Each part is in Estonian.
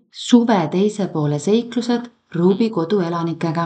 Suve teise poole seiklused Ruubi kodu elanikega.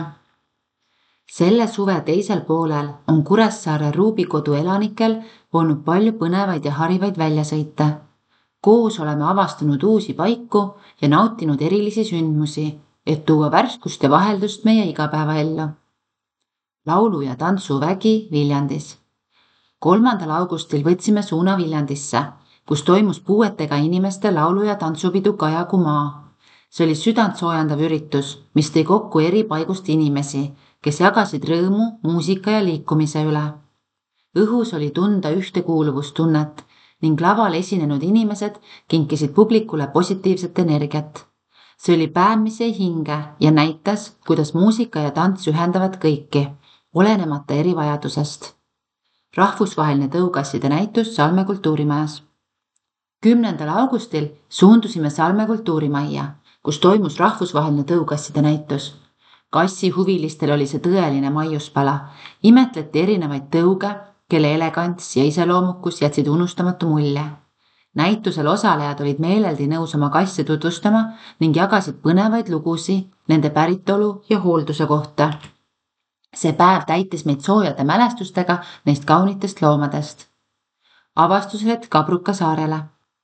Selle suve teisel poolel on Kuressaare Ruubi kodu elanikel olnud palju põnevaid ja harivaid väljasõite. Koos oleme avastanud uusi paiku ja nautinud erilisi sündmusi, et tuua värskust ja vaheldust meie igapäevaellu. Laulu- ja tantsuvägi Viljandis. 3. augustil võtsime suuna Viljandisse, kus toimus puuetega inimeste laulu- ja tantsupidu Kajagu maa. See oli südantsoojandav üritus, mis tõi kokku eri paigust inimesi, kes jagasid rõõmu, muusika ja liikumise üle. Õhus oli tunda ühtekuuluvustunnet ning laval esinenud inimesed kinkisid publikule positiivset energiat. See oli päev, mis jäi hinge ja näitas, kuidas muusika ja tants ühendavad kõiki, olenemata erivajadusest. Rahvusvaheline tõukasside näitus Salme kultuurimajas. 10. augustil suundusime Salme kultuurimajja, kus toimus rahvusvaheline tõukasside näitus. Kassihuvilistel oli see tõeline maiuspala. Imetleti erinevaid tõuge, kelle elegants ja iseloomukus jätsid unustamatu mulje. Näitusel osalejad olid meeleldi nõus oma kasse tutvustama ning jagasid põnevaid lugusid nende päritolu ja hoolduse kohta. See päev täitis meid soojade mälestustega neist kaunitest loomadest. Avastused Abruka saarele.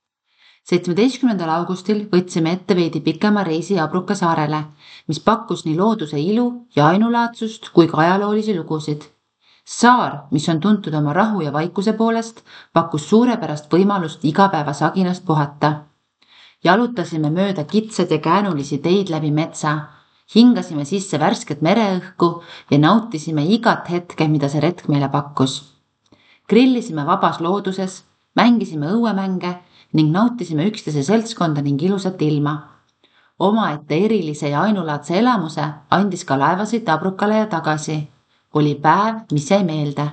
17. augustil võtsime ette veidi pikema reisi Abruka saarele, mis pakkus nii looduse ilu ja ainulaadsust kui ka ajaloolisi lugusid. Saar, mis on tuntud oma rahu ja vaikuse poolest, pakkus suurepärast võimalust igapäeva saginast puhata. Jalutasime mööda kitsad ja käänulisi teid läbi metsa, hingasime sisse värsket mereõhku ja nautisime igat hetke, mida see retk meile pakkus. Grillisime vabas looduses, mängisime õuemänge ning nautisime üksteise seltskonda ning ilusat ilma. Omaette erilise ja ainulaadse elamuse andis ka laevasõit Abrukale ja tagasi. Oli päev, mis jäi meelde.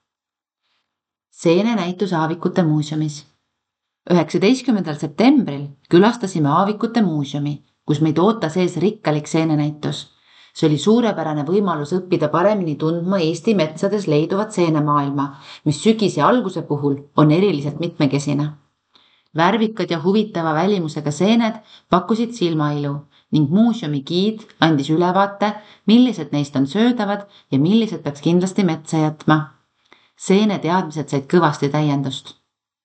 Seene näitus Aavikute muuseumis. 19. septembril külastasime Aavikute muuseumi, kus meid ootas ees rikkalik seenenäitus. See oli suurepärane võimalus õppida paremini tundma Eesti metsades leiduvat seenemaailma, mis sügise alguse puhul on eriliselt mitmekesine. Värvikad ja huvitava välimusega seened pakkusid silmailu ning muuseumi giid andis ülevaate, millised neist on söödavad ja millised peaks kindlasti metsa jätma. Seene teadmised said kõvasti täiendust.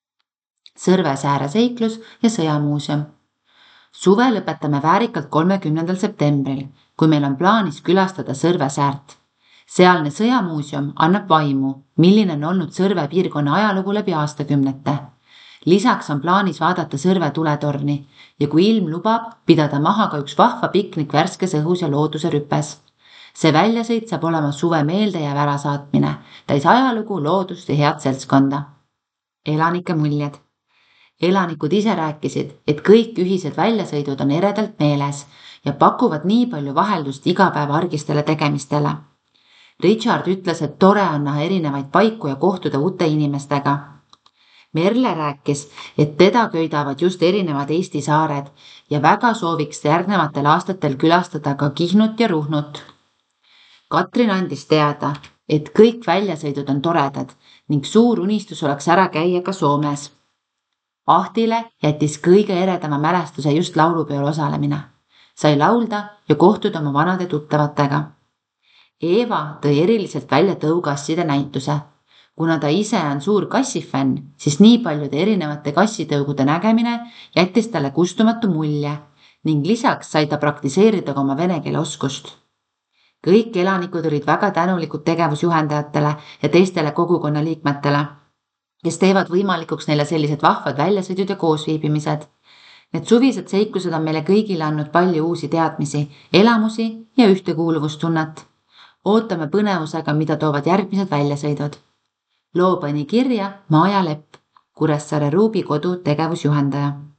Sõrvesääre seiklus ja sõjamuuseum. Suve lõpetame väärikalt 30. septembril, kui meil on plaanis külastada Sõrvesäärt. Sealne sõjamuuseum annab vaimu, milline on olnud Sõrve piirkonna ajalugu läbi aastakümnete. Lisaks on plaanis vaadata Sõrve tuletorni ja kui ilm lubab, pidada maha ka üks vahva piknik värskes õhus ja looduse rüpes. See väljasõit saab olema suve meelde ja ärasaatmine, täis ajalugu, loodust ja head seltskonda. Elanike muljed. Elanikud ise rääkisid, et kõik ühised väljasõidud on eredalt meeles ja pakuvad nii palju vaheldust igapäeva argistele tegemistele. Richard ütles, et tore on näha erinevaid paiku ja kohtuda uute inimestega. Merle rääkis, et teda köidavad just erinevad Eesti saared ja väga sooviks järgnevatel aastatel külastada ka Kihnut ja Ruhnut. Katrin andis teada, et kõik väljasõidud on toredad ning suur unistus oleks ära käia ka Soomes. Ahtile jättis kõige eredama mälestuse just laulupeol osalemine. Sai laulda ja kohtuda oma vanade tuttavatega. Eeva tõi eriliselt välja tõukasside näituse. Kuna ta ise on suur kassifänn, siis nii paljude erinevate kassitõugude nägemine jättis talle kustumatu mulje ning lisaks sai ta praktiseerida ka oma vene keele oskust. Kõik elanikud olid väga tänulikud tegevusjuhendajatele ja teistele kogukonna liikmetele, kes teevad võimalikuks neile sellised vahvad väljasõidud ja koosviibimised. Need suvised seiklused on meile kõigile andnud palju uusi teadmisi, elamusi ja ühtekuuluvustunnet. Ootame põnevusega, mida toovad järgmised väljasõidud. Loo pani kirja Maja Lepp, Kuressaare Ruubi kodu tegevusjuhendaja.